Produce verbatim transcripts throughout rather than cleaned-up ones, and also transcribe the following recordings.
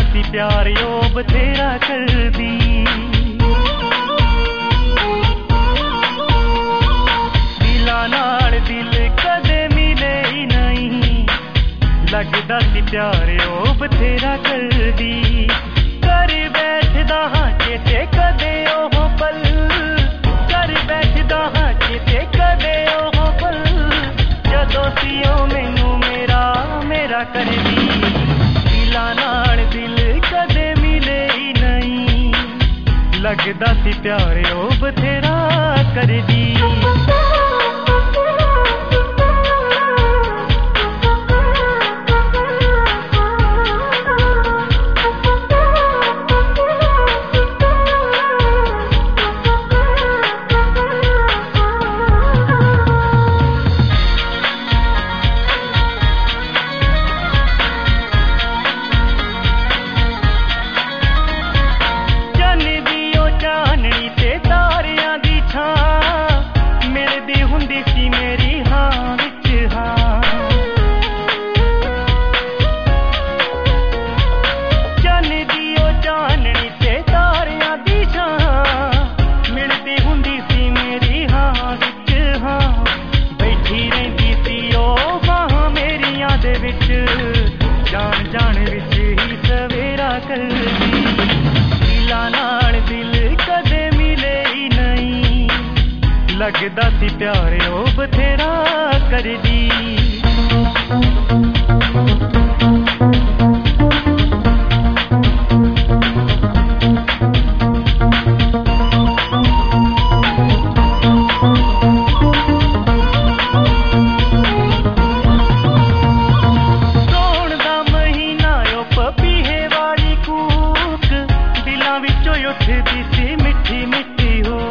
सी प्यार ओ बथेरा कर दी। दिलां नाल दिल कदे मिले ही नहीं, लगदा सी प्यार ओ बथेरा कर दी। कर बैठदा हां चेते कदे ओह पल, कर बैठदा हां चेते कदे ओह पल, जदों सी ओ मैनू मेरा मेरा कर दी। दिलां नाल दिल कदे मिले ही नहीं, लगदा सी प्यार ओ बथेरा कर दी। जान जान विच ही सवेरा कर दी। दिलां नाल दिल कदे मिले ही नहीं, लगदा सी प्यार ओ बथेरा कर दी। उठदी सी मिठी मिठी हो,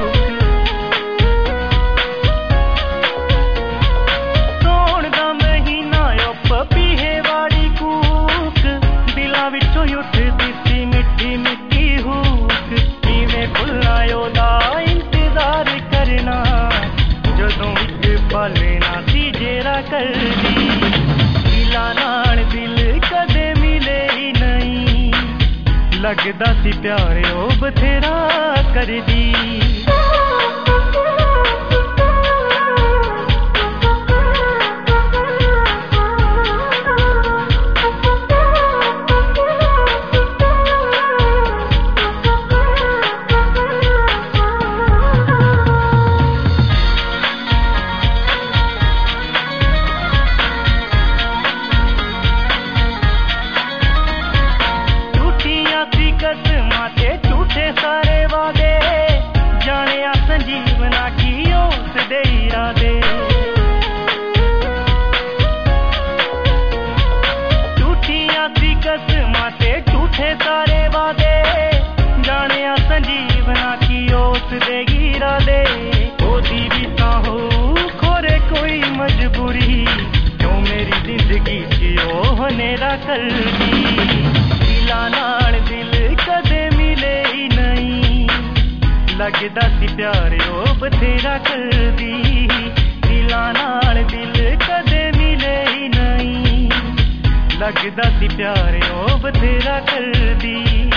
सौण दा महीना ओ पपीहे वाली कूक, दिलां विचों उठदी सी मिठी मिठी हुक। किवें भुल्लां ओदा इंतजार करना, जदों इक पल ना सी जेरा करदी। दिलां नाल दिल कदे मिले ही नहीं, लगदा सी प्यार ओ बथेरा कर दी। कसमां ते झूठे सारे वादे, जाने संजीवना की ओस दे इरादे। झूठियां सी कसमां ते झूठे सारे वादे, जाने संजीवना की ओस दे इरादे। ओदी भी तां हो खोरे कोई मजबूरी, क्यों मेरी जिंदगी च ओह हनेरा कर दी। दिलां नाल दिल कदे मिले ही नहीं, लगदा सी प्यार ओ बथेरा कर दी। दिलां नाल दिल कदे मिले ही नहीं, लगदा सी प्यार ओ बथेरा कर दी।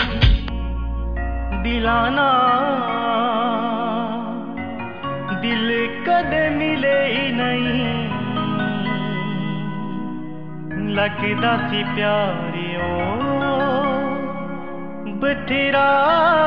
दिलां नाल दिल कदे मिले ही नहीं, लगदा सी प्यार ओ बथेरा